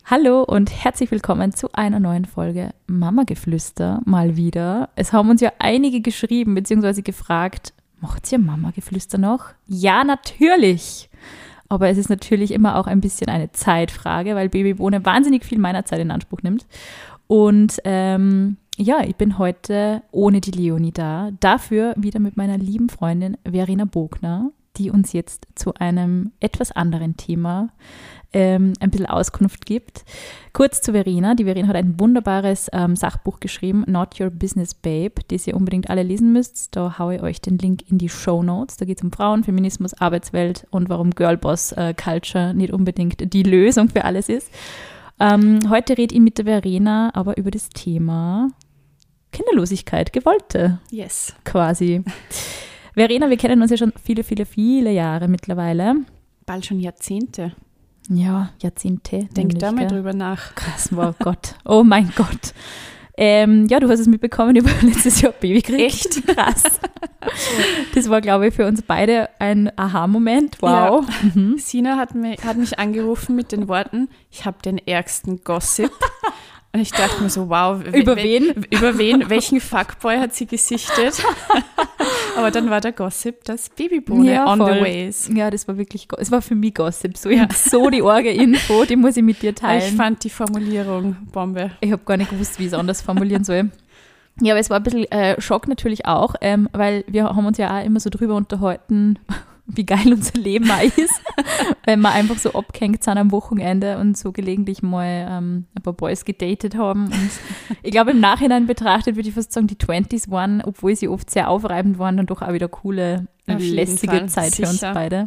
Hallo und herzlich willkommen zu einer neuen Folge Mama-Geflüster, mal wieder. Es haben uns ja einige geschrieben bzw. gefragt, macht ihr Mama-Geflüster noch? Ja, natürlich! Aber es ist natürlich immer auch ein bisschen eine Zeitfrage, weil Babybohne wahnsinnig viel meiner Zeit in Anspruch nimmt. Und ich bin heute ohne die Leonie da, dafür wieder mit meiner lieben Freundin Verena Bogner, die uns jetzt zu einem etwas anderen Thema ein bisschen Auskunft gibt. Kurz zu Verena. Die Verena hat ein wunderbares Sachbuch geschrieben, Not Your Business Babe, das ihr unbedingt alle lesen müsst. Da haue ich euch den Link in die Shownotes. Da geht es um Frauen, Feminismus, Arbeitswelt und warum Girlboss Culture nicht unbedingt die Lösung für alles ist. Heute rede ich mit der Verena aber über das Thema Kinderlosigkeit, gewollte. Yes. Quasi. Verena, wir kennen uns ja schon viele, viele, viele Jahre mittlerweile. Bald schon Jahrzehnte. Ja, Jahrzehnte. Denk da mal drüber nach. Krass, oh Gott. Oh mein Gott. Du hast es mitbekommen, ich habe letztes Jahr Baby gekriegt. Echt? Krass. Das war, glaube ich, für uns beide ein Aha-Moment. Wow. Ja. Mhm. Sina hat mich angerufen mit den Worten, ich habe den ärgsten Gossip. Und ich dachte mir so, wow. Über wen? Über wen? Welchen Fuckboy hat sie gesichtet? Aber dann war der Gossip, dass Babybohne on the way ist. Ja, das war wirklich, es war für mich Gossip. So, ich habe so die Orge-Info, die muss ich mit dir teilen. Ich fand die Formulierung Bombe. Ich habe gar nicht gewusst, wie ich es anders formulieren soll. Ja, aber es war ein bisschen Schock natürlich auch, weil wir haben uns ja auch immer so drüber unterhalten, wie geil unser Leben auch ist, wenn wir einfach so abgehängt sind am Wochenende und so gelegentlich mal ein paar Boys gedatet haben. Und ich glaube, im Nachhinein betrachtet würde ich fast sagen, die 20s waren, obwohl sie oft sehr aufreibend waren, dann doch auch wieder coole, lässige Zeit für uns beide.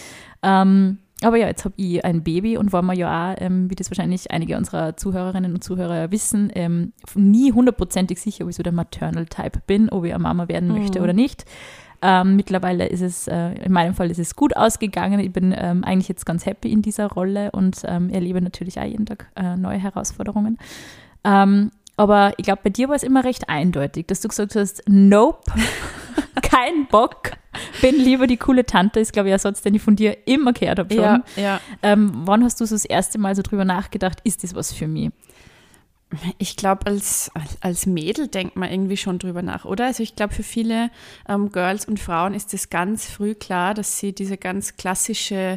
Aber ja, jetzt habe ich ein Baby und war mir ja auch, wie das wahrscheinlich einige unserer Zuhörerinnen und Zuhörer wissen, nie 100%ig sicher, ob ich so der Maternal-Type bin, ob ich eine Mama werden möchte oder nicht. Mittlerweile ist es, in meinem Fall ist es gut ausgegangen. Ich bin eigentlich jetzt ganz happy in dieser Rolle und erlebe natürlich auch jeden Tag neue Herausforderungen. Aber ich glaube, bei dir war es immer recht eindeutig, dass du gesagt hast, nope, kein Bock, bin lieber die coole Tante, ist glaube ich ein Satz, den ich von dir immer gehört habe schon. Ja. Wann hast du so das erste Mal so drüber nachgedacht, ist das was für mich? Ich glaube, als Mädel denkt man irgendwie schon drüber nach, oder? Also ich glaube, für viele Girls und Frauen ist es ganz früh klar, dass sie diese ganz klassische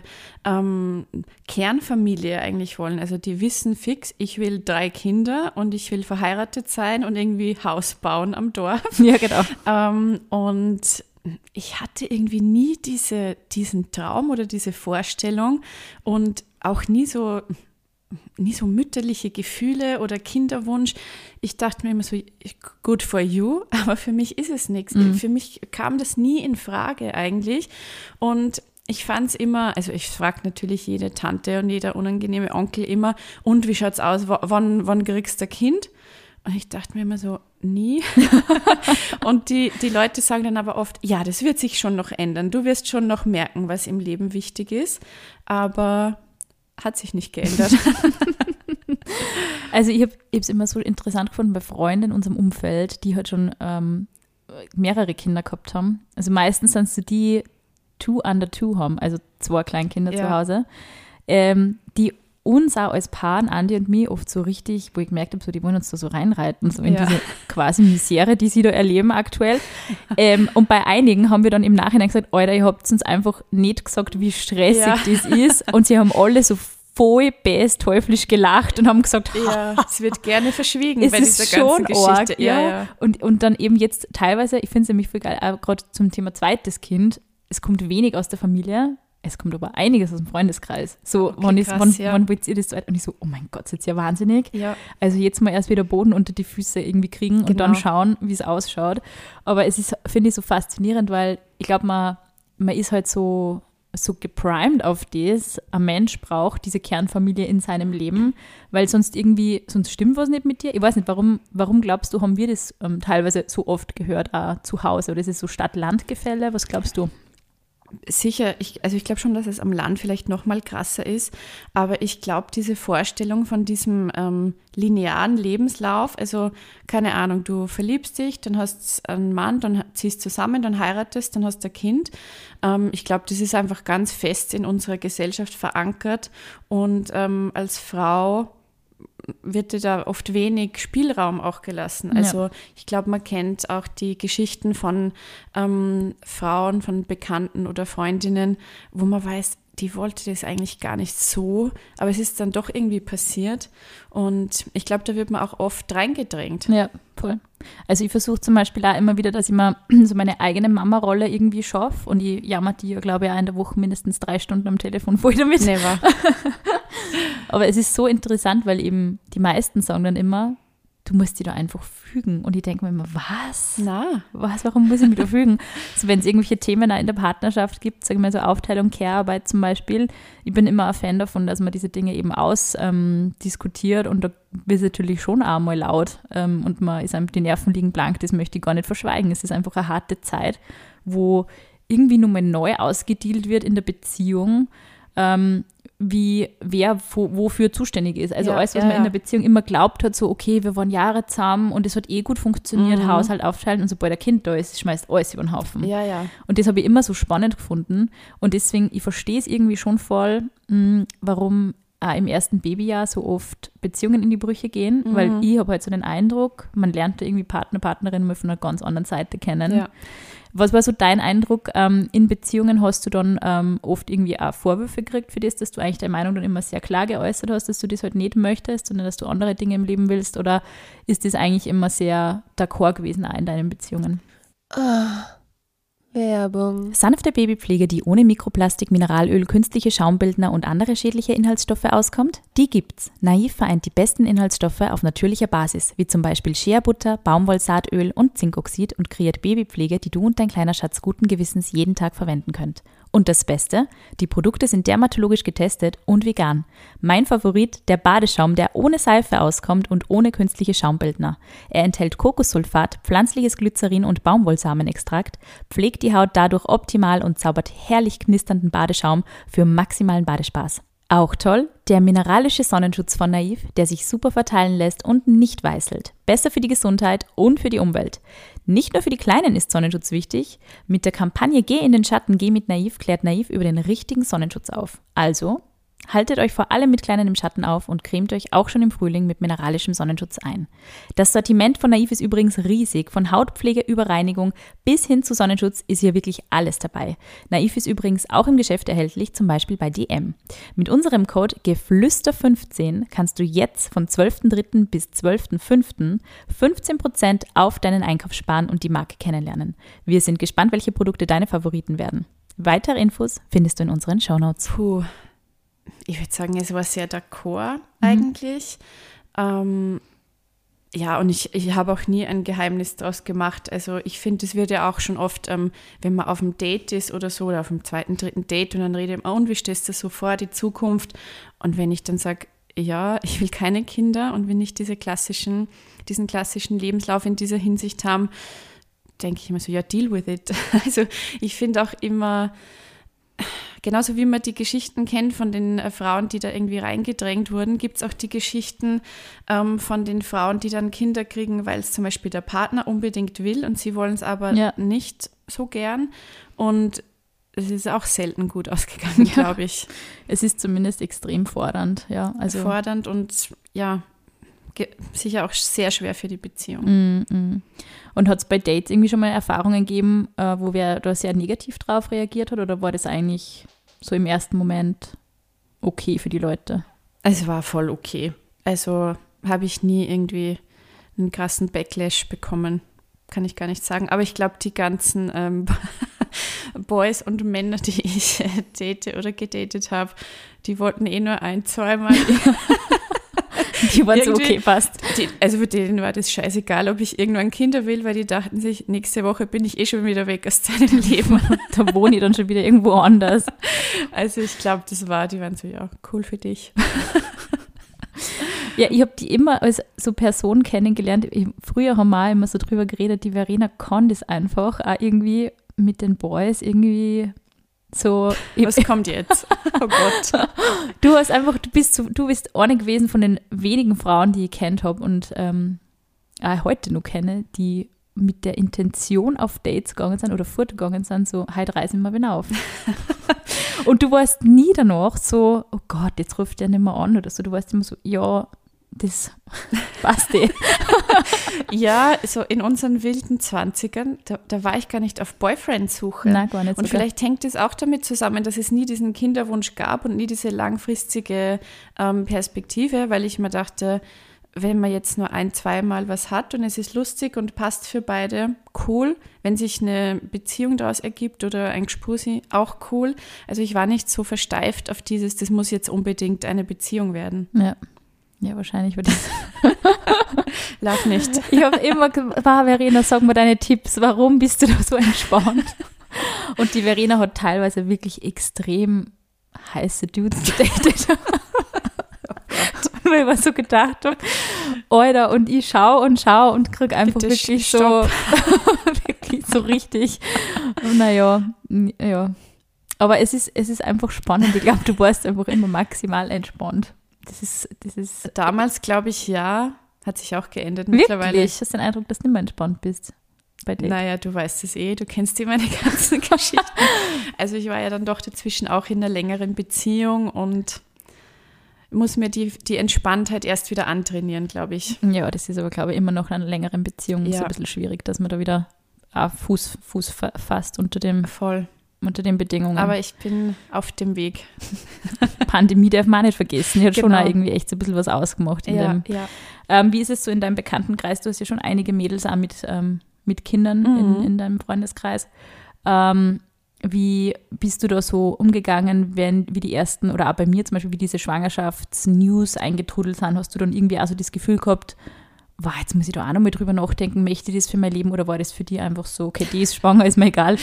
Kernfamilie eigentlich wollen. Also die wissen fix, ich will 3 Kinder und ich will verheiratet sein und irgendwie Haus bauen am Dorf. Ja, genau. Und ich hatte irgendwie nie diesen Traum oder diese Vorstellung und auch nie so mütterliche Gefühle oder Kinderwunsch. Ich dachte mir immer so, good for you, aber für mich ist es nichts. Für mich kam das nie in Frage eigentlich. Und ich fand es immer, also ich frage natürlich jede Tante und jeder unangenehme Onkel immer, und wie schaut's aus, wann kriegst du ein Kind? Und ich dachte mir immer so, nie. Und die Leute sagen dann aber oft, ja, das wird sich schon noch ändern. Du wirst schon noch merken, was im Leben wichtig ist. Aber hat sich nicht geändert. Also ich habe es immer so interessant gefunden bei Freunden in unserem Umfeld, die halt schon mehrere Kinder gehabt haben. Also meistens sind es so die 2 under 2 haben, also 2 Kleinkinder zu Hause, die uns auch als Paar, Andi und mich, oft so richtig, wo ich gemerkt habe, so, die wollen uns da so reinreiten, so in diese quasi Misere, die sie da erleben aktuell. Und bei einigen haben wir dann im Nachhinein gesagt, Alter, ihr habt uns einfach nicht gesagt, wie stressig das ist. Und sie haben alle so voll teuflisch gelacht und haben gesagt, es wird gerne verschwiegen es bei ist dieser ganzen schon Geschichte. Arg, ja. Und dann eben jetzt teilweise, ich finde es nämlich voll geil, auch gerade zum Thema zweites Kind, es kommt wenig aus der Familie, es kommt aber einiges aus dem Freundeskreis. So, okay, wann wollt ihr das zweit? Und ich so, oh mein Gott, das ist jetzt ja wahnsinnig. Ja. Also jetzt mal erst wieder Boden unter die Füße irgendwie kriegen und dann schauen, wie es ausschaut. Aber es ist, finde ich, so faszinierend, weil ich glaube, man ist halt so geprimed auf das, ein Mensch braucht diese Kernfamilie in seinem Leben, weil sonst stimmt was nicht mit dir. Ich weiß nicht, warum glaubst du, haben wir das teilweise so oft gehört, auch zu Hause? Oder ist es so Stadt-Land-Gefälle? Was glaubst du? Sicher, ich glaube schon, dass es am Land vielleicht noch mal krasser ist, aber ich glaube, diese Vorstellung von diesem linearen Lebenslauf, also keine Ahnung, du verliebst dich, dann hast einen Mann, dann ziehst zusammen, dann heiratest, dann hast du ein Kind. Ich glaube, das ist einfach ganz fest in unserer Gesellschaft verankert und als Frau wird dir da oft wenig Spielraum auch gelassen. Also ich glaube, man kennt auch die Geschichten von Frauen, von Bekannten oder Freundinnen, wo man weiß, die wollte das eigentlich gar nicht so, aber es ist dann doch irgendwie passiert. Und ich glaube, da wird man auch oft reingedrängt. Ja, voll. Also ich versuche zum Beispiel auch immer wieder, dass ich mir so meine eigene Mama-Rolle irgendwie schaffe und ich jammer die ja, glaube ich, auch in der Woche mindestens 3 Stunden am Telefon voll damit. Never. Aber es ist so interessant, weil eben die meisten sagen dann immer, du musst dich da einfach fügen. Und ich denke mir immer, was? Warum muss ich mich da fügen? Also wenn es irgendwelche Themen auch in der Partnerschaft gibt, sagen wir so Aufteilung, Care-Arbeit zum Beispiel, ich bin immer ein Fan davon, dass man diese Dinge eben ausdiskutiert und da wird es natürlich schon auch mal laut und man ist einfach, die Nerven liegen blank, das möchte ich gar nicht verschweigen. Es ist einfach eine harte Zeit, wo irgendwie nur mal neu ausgedealt wird in der Beziehung, wie wer wofür zuständig ist. Also alles, was man in der Beziehung immer glaubt hat, so okay, wir waren Jahre zusammen und es hat gut funktioniert, Haushalt aufteilen und sobald ein Kind da ist, schmeißt alles über den Haufen. Ja. Und das habe ich immer so spannend gefunden und deswegen, ich verstehe es irgendwie schon voll, warum im ersten Babyjahr so oft Beziehungen in die Brüche gehen, weil ich habe halt so den Eindruck, man lernt da irgendwie Partner, Partnerin mal von einer ganz anderen Seite kennen. Ja. Was war so dein Eindruck? In Beziehungen hast du dann oft irgendwie auch Vorwürfe gekriegt für das, dass du eigentlich deine Meinung dann immer sehr klar geäußert hast, dass du das halt nicht möchtest, sondern dass du andere Dinge im Leben willst? Oder ist das eigentlich immer sehr d'accord gewesen auch in deinen Beziehungen? Werbung. Sanfte Babypflege, die ohne Mikroplastik, Mineralöl, künstliche Schaumbildner und andere schädliche Inhaltsstoffe auskommt? Die gibt's. Naif vereint die besten Inhaltsstoffe auf natürlicher Basis, wie zum Beispiel Shea-Butter, Baumwollsaatöl und Zinkoxid und kreiert Babypflege, die du und dein kleiner Schatz guten Gewissens jeden Tag verwenden könnt. Und das Beste, die Produkte sind dermatologisch getestet und vegan. Mein Favorit, der Badeschaum, der ohne Seife auskommt und ohne künstliche Schaumbildner. Er enthält Kokossulfat, pflanzliches Glycerin und Baumwollsamenextrakt, pflegt die Haut dadurch optimal und zaubert herrlich knisternden Badeschaum für maximalen Badespaß. Auch toll, der mineralische Sonnenschutz von Naif, der sich super verteilen lässt und nicht weißelt. Besser für die Gesundheit und für die Umwelt. Nicht nur für die Kleinen ist Sonnenschutz wichtig. Mit der Kampagne Geh in den Schatten, geh mit Naif klärt Naif über den richtigen Sonnenschutz auf. Also, haltet euch vor allem mit Kleinen im Schatten auf und cremt euch auch schon im Frühling mit mineralischem Sonnenschutz ein. Das Sortiment von Naif ist übrigens riesig. Von Hautpflege über Reinigung bis hin zu Sonnenschutz ist hier wirklich alles dabei. Naif ist übrigens auch im Geschäft erhältlich, zum Beispiel bei DM. Mit unserem Code GEFLÜSTER15 kannst du jetzt von 12.03. bis 12.05. 15% auf deinen Einkauf sparen und die Marke kennenlernen. Wir sind gespannt, welche Produkte deine Favoriten werden. Weitere Infos findest du in unseren Shownotes. Ich würde sagen, es war sehr d'accord eigentlich. Ja, und ich habe auch nie ein Geheimnis daraus gemacht. Also ich finde, es wird ja auch schon oft, wenn man auf einem Date ist oder so, oder auf dem 2., 3. Date und dann redet man, und wie stellst du das so vor, die Zukunft? Und wenn ich dann sage, ja, ich will keine Kinder und will nicht diesen klassischen Lebenslauf in dieser Hinsicht haben, denke ich immer so, ja, deal with it. Also ich finde auch immer, genauso wie man die Geschichten kennt von den Frauen, die da irgendwie reingedrängt wurden, gibt es auch die Geschichten von den Frauen, die dann Kinder kriegen, weil es zum Beispiel der Partner unbedingt will und sie wollen es aber nicht so gern. Und es ist auch selten gut ausgegangen, glaube ich. Es ist zumindest extrem fordernd, ja. Also fordernd und ja, sicher auch sehr schwer für die Beziehung. Und hat es bei Dates irgendwie schon mal Erfahrungen gegeben, wo wer da sehr negativ drauf reagiert hat, oder war das eigentlich so im ersten Moment okay für die Leute? Es war voll okay. Also habe ich nie irgendwie einen krassen Backlash bekommen, kann ich gar nicht sagen. Aber ich glaube, die ganzen Boys und Männer, die ich date oder gedatet habe, die wollten nur 1-2 Mal Die waren so, okay, passt. Also für denen war das scheißegal, ob ich irgendwann Kinder will, weil die dachten sich, nächste Woche bin ich schon wieder weg aus deinem Leben. Da wohne ich dann schon wieder irgendwo anders. Also ich glaube, die waren so, ja, cool für dich. Ja, ich habe die immer als so Person kennengelernt. Früher haben wir auch immer so drüber geredet, die Verena kann das einfach auch irgendwie mit den Boys irgendwie so. Was kommt jetzt? Oh Gott. Du bist eine gewesen von den wenigen Frauen, die ich kennt habe und auch heute noch kenne, die mit der Intention auf Dates gegangen sind oder fortgegangen sind, so, heute reisen wir wieder auf. Und du warst nie danach so, oh Gott, jetzt ruft der nicht mehr an oder so. Du warst immer so, ja, das passt eh. Ja, so in unseren wilden 20ern, da war ich gar nicht auf Boyfriend-Suche. Nein, gar nicht. Und sogar. vielleicht hängt es auch damit zusammen, dass es nie diesen Kinderwunsch gab und nie diese langfristige Perspektive, weil ich mir dachte, wenn man jetzt nur 1-2 Mal was hat und es ist lustig und passt für beide, cool. Wenn sich eine Beziehung daraus ergibt oder ein Gspusi, auch cool. Also ich war nicht so versteift auf das muss jetzt unbedingt eine Beziehung werden. Ja, wahrscheinlich würde ich. Lach nicht. Ich habe immer Verena, sag mal deine Tipps, warum bist du da so entspannt? Und die Verena hat teilweise wirklich extrem heiße Dudes gedatet. Weil ich mir so gedacht habe, Alter, und ich schaue und kriege einfach Bitte wirklich stopp. wirklich so richtig, naja, ja. Aber es ist einfach spannend. Ich glaube, du warst einfach immer maximal entspannt. Das ist Damals, glaube ich, ja. Hat sich auch geändert mittlerweile. wirklich. Hast du den Eindruck, dass du nicht mehr entspannt bist bei dir? Naja, du weißt es du kennst meine ganzen Geschichten. Also ich war ja dann doch dazwischen auch in einer längeren Beziehung und muss mir die Entspanntheit erst wieder antrainieren, glaube ich. Ja, das ist aber, glaube ich, immer noch in einer längeren Beziehung so ein bisschen schwierig, dass man da wieder Fuß fasst unter den Bedingungen. Aber ich bin auf dem Weg. Pandemie darf man auch nicht vergessen. Die hat schon Genau. auch irgendwie echt so ein bisschen was ausgemacht. Ja. Wie ist es so in deinem Bekanntenkreis? Du hast ja schon einige Mädels auch mit Kindern in deinem Freundeskreis. Wie bist du da so umgegangen, wie die ersten, oder auch bei mir zum Beispiel, wie diese Schwangerschaftsnews eingetrudelt sind? Hast du dann irgendwie auch so das Gefühl gehabt, jetzt muss ich da auch noch mal drüber nachdenken, möchte ich das für mein Leben, oder war das für dich einfach so, okay, die ist schwanger, ist mir egal?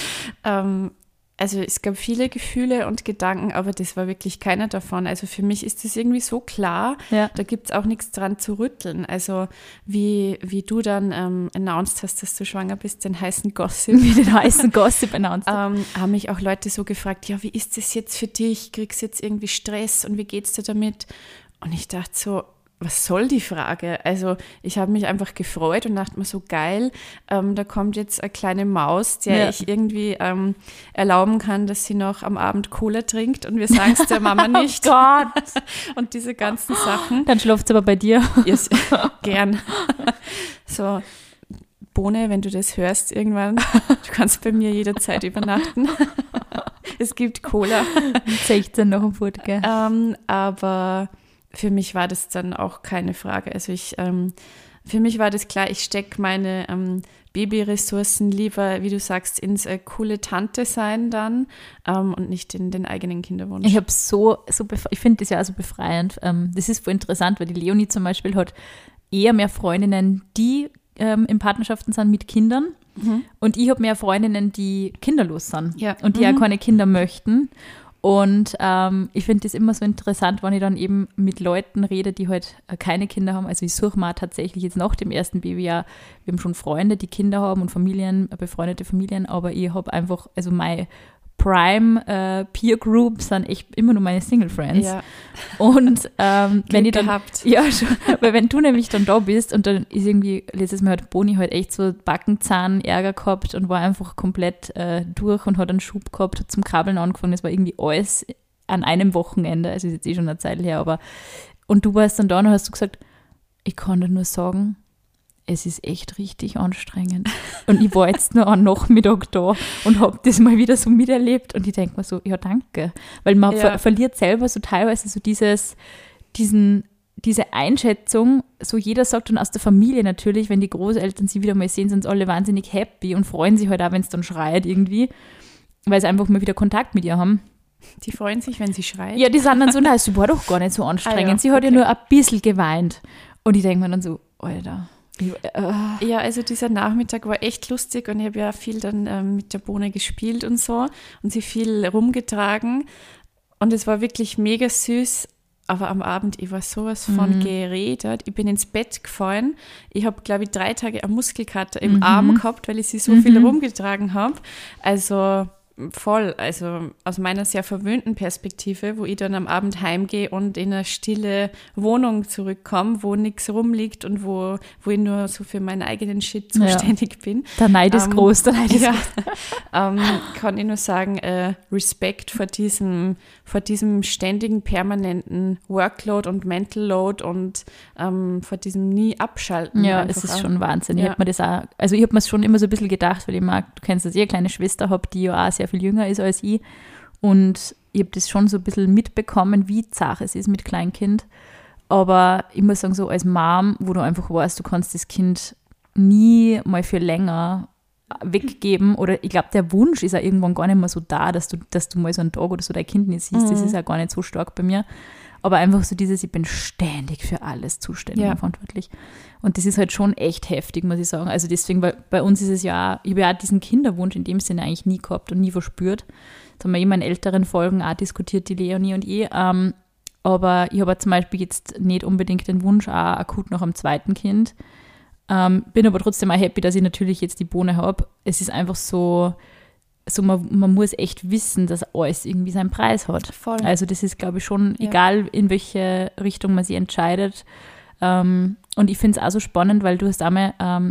Also es gab viele Gefühle und Gedanken, aber das war wirklich keiner davon. Also für mich ist das irgendwie so klar, da gibt es auch nichts dran zu rütteln. Also wie du dann announced hast, dass du schwanger bist, den heißen Gossip. Wie den heißen Gossip announced. Haben mich auch Leute so gefragt, ja, wie ist das jetzt für dich? Kriegst du jetzt irgendwie Stress und wie geht's dir damit? Und ich dachte so, was soll die Frage? Also ich habe mich einfach gefreut und dachte mir so, geil, da kommt jetzt eine kleine Maus, der ich irgendwie erlauben kann, dass sie noch am Abend Cola trinkt und wir sagen es der Mama nicht. Oh Gott! Und diese ganzen Sachen. Dann schläft sie aber bei dir. Yes, gern. So, Bohne, wenn du das hörst irgendwann, du kannst bei mir jederzeit übernachten. Es gibt Cola. 16 noch im Furt, gell? Aber für mich war das dann auch keine Frage. Also für mich war das klar, ich stecke meine Babyressourcen lieber, wie du sagst, ins coole Tante sein dann und nicht in den eigenen Kinderwunsch. Ich habe ich finde das ja also befreiend. Das ist voll interessant, weil die Leonie zum Beispiel hat eher mehr Freundinnen, die in Partnerschaften sind mit Kindern. Und ich habe mehr Freundinnen, die kinderlos sind und die auch keine Kinder möchten. Und ich finde das immer so interessant, wenn ich dann eben mit Leuten rede, die halt keine Kinder haben. Also ich suche mal tatsächlich jetzt nach dem ersten Babyjahr, wir haben schon Freunde, die Kinder haben und Familien, befreundete Familien, aber ich habe einfach, also meine Prime Peer Group sind echt immer nur meine Single Friends. Ja. Und wenn ich dann weil wenn du nämlich dann da bist und dann ist irgendwie, letztes Mal hat Boni halt echt so Backenzahn-Ärger gehabt und war einfach komplett durch und hat einen Schub gehabt, hat zum Krabbeln angefangen. Das war irgendwie alles an einem Wochenende, also ist jetzt eh schon eine Zeit her, aber und du warst dann da und hast du gesagt, ich kann dir nur sagen, es ist echt richtig anstrengend. Und ich war jetzt nur am Nachmittag da und habe das mal wieder so miterlebt. Und ich denke mir so, ja, danke. Weil man verliert selber so teilweise so diese Einschätzung. So jeder sagt dann aus der Familie natürlich, wenn die Großeltern sie wieder mal sehen, sind sie alle wahnsinnig happy und freuen sich halt auch, wenn es dann schreit irgendwie. Weil sie einfach mal wieder Kontakt mit ihr haben. Die freuen sich, wenn sie schreit? Ja, die sind dann so, nein, sie war doch gar nicht so anstrengend. Sie hat ja nur ein bisschen geweint. Und ich denke mir dann so, Alter. Ja, also dieser Nachmittag war echt lustig und ich habe ja viel dann mit der Bohne gespielt und so und sie viel rumgetragen und es war wirklich mega süß, aber am Abend, ich war sowas von geredet, ich bin ins Bett gefallen, ich habe, glaube ich, 3 Tage einen Muskelkater im Arm gehabt, weil ich sie so viel rumgetragen habe, also voll. Also aus meiner sehr verwöhnten Perspektive, wo ich dann am Abend heimgehe und in eine stille Wohnung zurückkomme, wo nichts rumliegt und wo ich nur so für meinen eigenen Shit zuständig bin. Der Neid ist groß, der Neid ist groß. Kann ich nur sagen, Respekt vor diesem ständigen, permanenten Workload und Mental Load und vor diesem nie Abschalten. Ja, es ist schon Wahnsinn. Ich habe mir das auch, also ich habe mir es schon immer so ein bisschen gedacht, weil ich mag, du kennst das, ich eine kleine Schwester habe, die ja auch sehr viel jünger ist als ich, und ich habe das schon so ein bisschen mitbekommen, wie zart es ist mit Kleinkind, aber ich muss sagen, so als Mom, wo du einfach weißt, du kannst das Kind nie mal für länger weggeben, oder ich glaube, der Wunsch ist ja irgendwann gar nicht mehr so da, dass du mal so einen Tag oder so dein Kind nicht siehst, das ist ja gar nicht so stark bei mir, aber einfach so dieses, ich bin ständig für alles zuständig und verantwortlich, und das ist halt schon echt heftig, muss ich sagen, also deswegen, weil bei uns ist es ja, ich habe ja auch diesen Kinderwunsch in dem Sinne eigentlich nie gehabt und nie verspürt, das haben wir immer in älteren Folgen auch diskutiert, die Leonie und ich, aber ich habe zum Beispiel jetzt nicht unbedingt den Wunsch auch akut nach einem zweiten Kind, bin aber trotzdem auch happy, dass ich natürlich jetzt die Bohne habe. Es ist einfach so man muss echt wissen, dass alles irgendwie seinen Preis hat. Voll. Also das ist, glaube ich, schon egal, in welche Richtung man sich entscheidet. Und ich finde es auch so spannend, weil du hast einmal,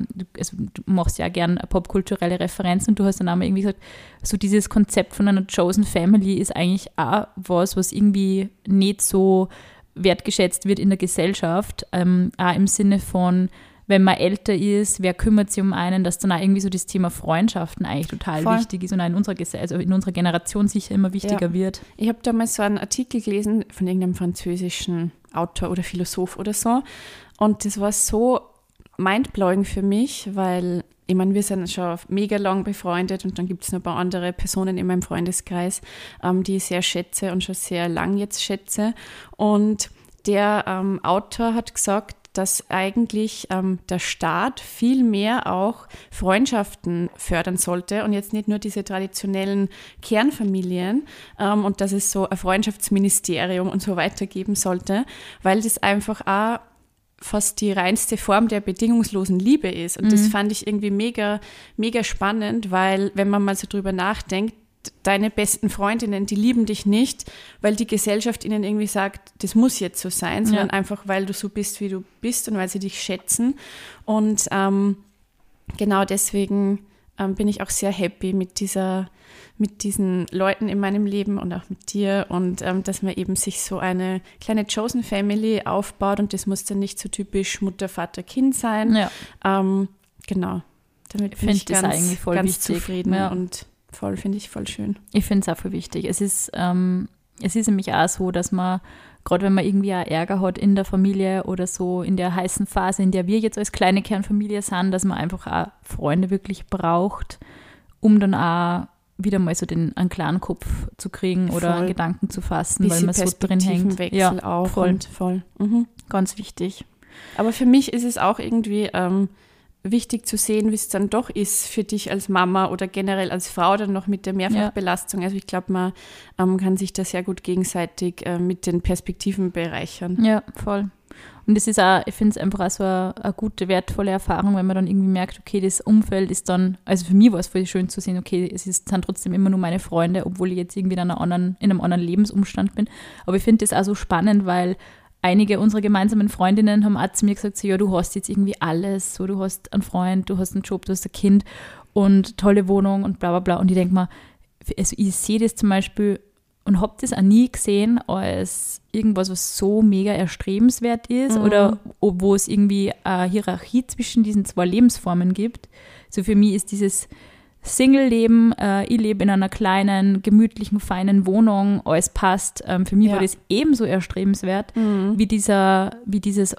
du machst ja gern popkulturelle Referenzen, und du hast dann einmal irgendwie gesagt, so dieses Konzept von einer Chosen Family ist eigentlich auch was irgendwie nicht so wertgeschätzt wird in der Gesellschaft, auch im Sinne von, wenn man älter ist, wer kümmert sich um einen, dass dann auch irgendwie so das Thema Freundschaften eigentlich total wichtig ist und auch in unserer Generation sicher immer wichtiger wird. Ich habe damals so einen Artikel gelesen von irgendeinem französischen Autor oder Philosoph oder so, und das war so mindblowing für mich, weil ich meine, wir sind schon mega lang befreundet, und dann gibt es noch ein paar andere Personen in meinem Freundeskreis, die ich sehr schätze und schon sehr lang jetzt schätze, und der Autor hat gesagt, dass eigentlich der Staat viel mehr auch Freundschaften fördern sollte und jetzt nicht nur diese traditionellen Kernfamilien, und dass es so ein Freundschaftsministerium und so weiter geben sollte, weil das einfach auch fast die reinste Form der bedingungslosen Liebe ist. Und das fand ich irgendwie mega, mega spannend, weil wenn man mal so drüber nachdenkt, deine besten Freundinnen, die lieben dich nicht, weil die Gesellschaft ihnen irgendwie sagt, das muss jetzt so sein, sondern einfach, weil du so bist, wie du bist, und weil sie dich schätzen. Und genau deswegen bin ich auch sehr happy mit diesen Leuten in meinem Leben und auch mit dir, und dass man eben sich so eine kleine Chosen Family aufbaut, und das muss dann nicht so typisch Mutter, Vater, Kind sein. Ja. Genau, damit bin ich ganz wichtig. Zufrieden und finde ich voll schön. Ich finde es auch voll wichtig. Es ist nämlich auch so, dass man, gerade wenn man irgendwie auch Ärger hat in der Familie oder so in der heißen Phase, in der wir jetzt als kleine Kernfamilie sind, dass man einfach auch Freunde wirklich braucht, um dann auch wieder mal so einen klaren Kopf zu kriegen oder einen Gedanken zu fassen, weil man so drin hängt. Ja, auch voll. Ganz wichtig. Aber für mich ist es auch irgendwie wichtig zu sehen, wie es dann doch ist für dich als Mama oder generell als Frau dann noch mit der Mehrfachbelastung. Also ich glaube, man kann sich da sehr gut gegenseitig mit den Perspektiven bereichern. Ja, voll. Und es ist auch, ich finde es einfach auch so eine gute, wertvolle Erfahrung, wenn man dann irgendwie merkt, okay, das Umfeld ist dann, also für mich war es voll schön zu sehen, okay, sind trotzdem immer nur meine Freunde, obwohl ich jetzt irgendwie in einem anderen Lebensumstand bin. Aber ich finde das auch so spannend, weil einige unserer gemeinsamen Freundinnen haben auch zu mir gesagt, so, ja, du hast jetzt irgendwie alles, so, du hast einen Freund, du hast einen Job, du hast ein Kind und tolle Wohnung und bla bla bla. Und ich denke mal, also ich sehe das zum Beispiel und habe das auch nie gesehen als irgendwas, was so mega erstrebenswert ist oder wo es irgendwie eine Hierarchie zwischen diesen zwei Lebensformen gibt. So für mich ist dieses Single-Leben, ich lebe in einer kleinen, gemütlichen, feinen Wohnung, alles passt. Für mich war das ebenso erstrebenswert wie dieses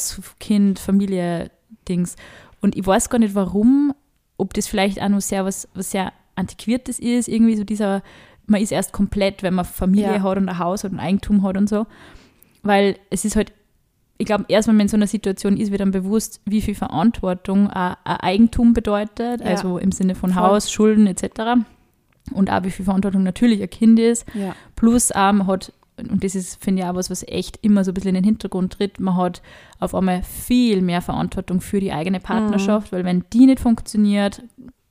Haus-Kind-Familie-Dings. Und ich weiß gar nicht, warum, ob das vielleicht auch noch was sehr Antiquiertes ist, irgendwie so dieser, man ist erst komplett, wenn man Familie hat und ein Haus hat und Eigentum hat und so. Weil es ist halt, ich glaube, erst wenn man in so einer Situation ist, wird dann bewusst, wie viel Verantwortung ein Eigentum bedeutet, also im Sinne von Haus, Schulden etc. Und auch wie viel Verantwortung natürlich ein Kind ist. Ja. Plus man hat, und das ist, finde ich, auch was echt immer so ein bisschen in den Hintergrund tritt, man hat auf einmal viel mehr Verantwortung für die eigene Partnerschaft, weil wenn die nicht funktioniert,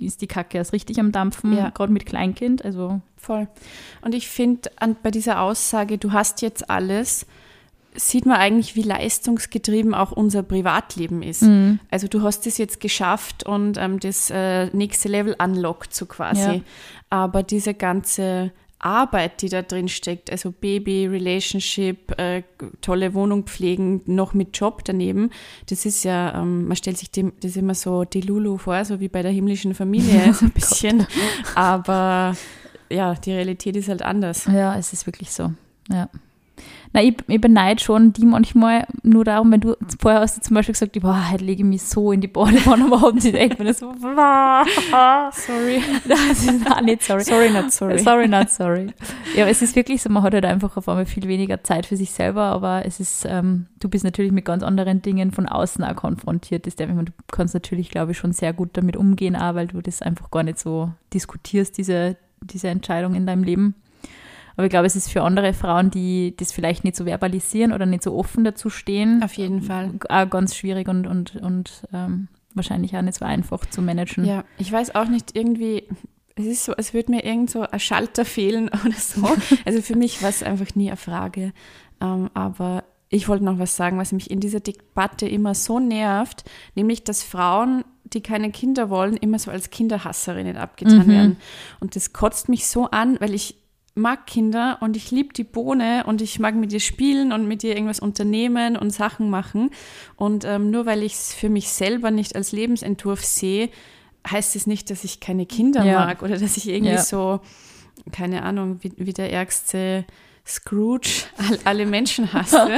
ist die Kacke erst richtig am Dampfen, gerade mit Kleinkind. Also voll. Und ich finde, bei dieser Aussage, du hast jetzt alles, sieht man eigentlich, wie leistungsgetrieben auch unser Privatleben ist. Mhm. Also du hast es jetzt geschafft und das nächste Level unlockt so quasi. Ja. Aber diese ganze Arbeit, die da drin steckt, also Baby, Relationship, tolle Wohnung pflegen, noch mit Job daneben, das ist ja, man stellt sich das immer so die Lulu vor, so wie bei der himmlischen Familie, so ein bisschen. Aber ja, die Realität ist halt anders. Ja, es ist wirklich so, ja. Na, ich beneide schon die manchmal nur darum, wenn du vorher hast du zum Beispiel gesagt, boah, heute lege ich mich so in die Badewanne, aber haben sie echt, wenn das so, sorry. Das ist auch nicht sorry. Sorry, not sorry. Sorry, not sorry. Ja, aber es ist wirklich so, man hat halt einfach auf einmal viel weniger Zeit für sich selber, aber es ist, du bist natürlich mit ganz anderen Dingen von außen auch konfrontiert. Du kannst natürlich, glaube ich, schon sehr gut damit umgehen, auch weil du das einfach gar nicht so diskutierst, diese Entscheidung in deinem Leben. Aber ich glaube, es ist für andere Frauen, die das vielleicht nicht so verbalisieren oder nicht so offen dazu stehen. Auf jeden Fall. Auch ganz schwierig und wahrscheinlich auch nicht so einfach zu managen. Ja, ich weiß auch nicht, irgendwie, es ist so, als würde mir irgend so ein Schalter fehlen oder so. Also für mich war es einfach nie eine Frage. Aber ich wollte noch was sagen, was mich in dieser Debatte immer so nervt, nämlich, dass Frauen, die keine Kinder wollen, immer so als Kinderhasserinnen abgetan werden. Und das kotzt mich so an, weil ich mag Kinder und ich liebe die Bohne und ich mag mit ihr spielen und mit ihr irgendwas unternehmen und Sachen machen. Und nur weil ich es für mich selber nicht als Lebensentwurf sehe, heißt es nicht, dass ich keine Kinder mag oder dass ich irgendwie so, keine Ahnung, wie der ärgste Scrooge alle Menschen hasse.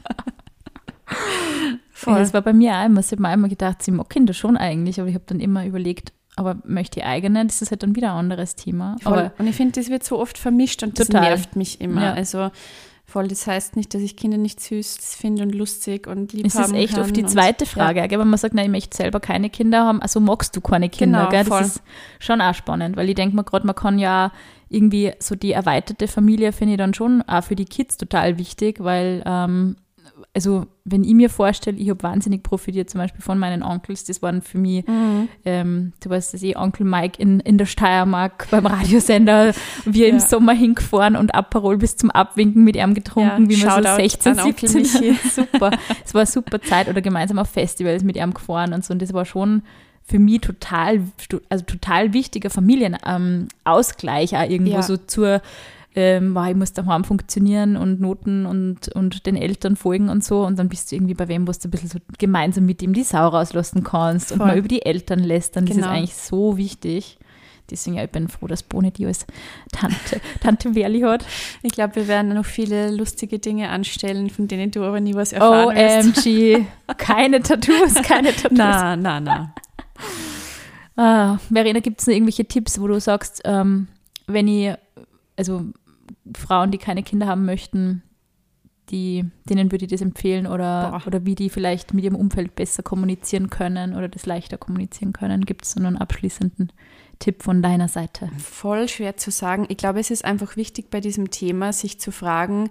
Voll. Das war bei mir auch immer, ich habe mir einmal gedacht, ich mag Kinder schon eigentlich, aber ich habe dann immer überlegt, aber möchte ich eigene, das ist halt dann wieder ein anderes Thema. Aber und ich finde, das wird so oft vermischt und das nervt mich immer. Ja. Also voll, das heißt nicht, dass ich Kinder nicht süß finde und lustig und lieb haben kann. Das ist echt oft die zweite Frage, gell? Wenn man sagt, nein, ich möchte selber keine Kinder haben, also magst du keine Kinder, genau, gell? Das voll. ist schon auch spannend, weil ich denke mir gerade, man kann ja irgendwie so die erweiterte Familie finde ich dann schon auch für die Kids total wichtig, weil also wenn ich mir vorstelle, ich habe wahnsinnig profitiert zum Beispiel von meinen Onkels, das waren für mich, du weißt das Onkel Mike in der Steiermark beim Radiosender, wir im Sommer hingefahren und Aperol bis zum Abwinken mit ihm getrunken, wie wir so 16, 17, super, es war eine super Zeit oder gemeinsam auf Festivals mit ihm gefahren und so und das war schon für mich total wichtiger Familienausgleich auch irgendwo so zur ich muss daheim funktionieren und Noten und den Eltern folgen und so und dann bist du irgendwie bei wem, wo du ein bisschen so gemeinsam mit ihm die Sau rauslassen kannst und mal über die Eltern lästern, das ist eigentlich so wichtig. Deswegen, ich bin froh, dass Boni die als Tante Verli hat. Ich glaube, wir werden noch viele lustige Dinge anstellen, von denen du aber nie was erfahren wirst. OMG, keine Tattoos. Na. Verena, gibt es noch irgendwelche Tipps, wo du sagst, also Frauen, die keine Kinder haben möchten, denen würde ich das empfehlen oder wie die vielleicht mit ihrem Umfeld besser kommunizieren können oder das leichter kommunizieren können? Gibt es so einen abschließenden Tipp von deiner Seite? Voll schwer zu sagen. Ich glaube, es ist einfach wichtig bei diesem Thema, sich zu fragen,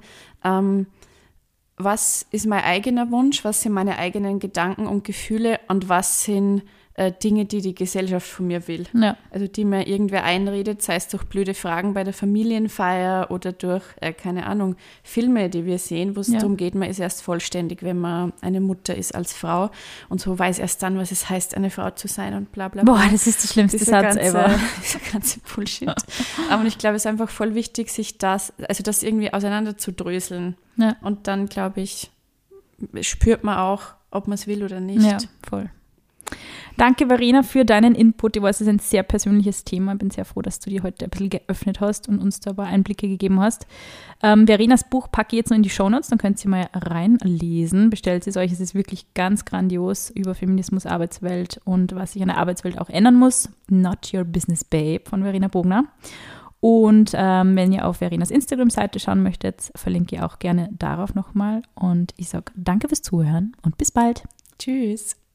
was ist mein eigener Wunsch, was sind meine eigenen Gedanken und Gefühle und was sind Dinge, die Gesellschaft von mir will. Ja. Also die mir irgendwer einredet, sei es durch blöde Fragen bei der Familienfeier oder durch, keine Ahnung, Filme, die wir sehen, wo es darum geht, man ist erst vollständig, wenn man eine Mutter ist als Frau und so weiß erst dann, was es heißt, eine Frau zu sein und bla bla bla. Boah, das ist der schlimmste Satz ever. Dieser ganze Bullshit. Aber ich glaube, es ist einfach voll wichtig, sich das irgendwie auseinander zu dröseln. Ja. Und dann, glaube ich, spürt man auch, ob man es will oder nicht. Ja, voll. Danke, Verena, für deinen Input. Ich weiß, es ist ein sehr persönliches Thema. Ich bin sehr froh, dass du dir heute ein bisschen geöffnet hast und uns da aber Einblicke gegeben hast. Verenas Buch packe ich jetzt noch in die Shownotes, dann könnt ihr mal reinlesen. Bestellt es euch, es ist wirklich ganz grandios über Feminismus, Arbeitswelt und was sich an der Arbeitswelt auch ändern muss. Not Your Business Babe von Verena Bogner. Und wenn ihr auf Verenas Instagram-Seite schauen möchtet, verlinke ich auch gerne darauf nochmal. Und ich sage danke fürs Zuhören und bis bald. Tschüss.